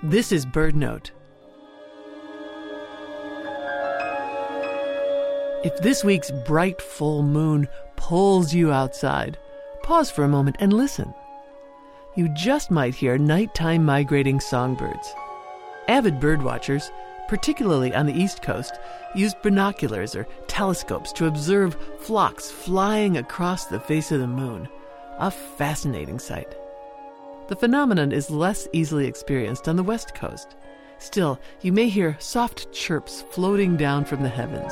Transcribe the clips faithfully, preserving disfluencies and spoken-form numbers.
This is BirdNote. If this week's bright full moon pulls you outside, pause for a moment and listen. You just might hear nighttime migrating songbirds. Avid birdwatchers, particularly on the East Coast, use binoculars or telescopes to observe flocks flying across the face of the moon. A fascinating sight. The phenomenon is less easily experienced on the West Coast. Still, you may hear soft chirps floating down from the heavens.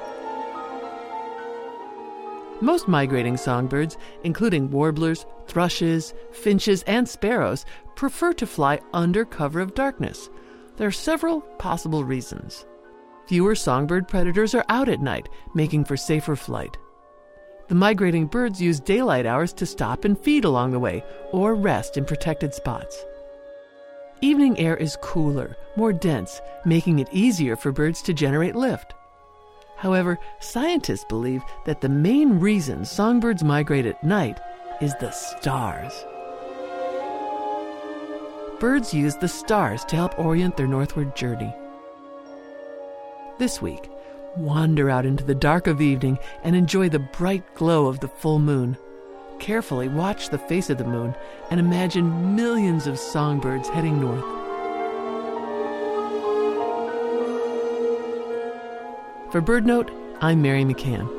Most migrating songbirds, including warblers, thrushes, finches, and sparrows, prefer to fly under cover of darkness. There are several possible reasons. Fewer songbird predators are out at night, making for safer flight. The migrating birds use daylight hours to stop and feed along the way, or rest in protected spots. Evening air is cooler, more dense, making it easier for birds to generate lift. However, scientists believe that the main reason songbirds migrate at night is the stars. Birds use the stars to help orient their northward journey. This week, wander out into the dark of evening and enjoy the bright glow of the full moon. Carefully watch the face of the moon and imagine millions of songbirds heading north. For BirdNote, I'm Mary McCann.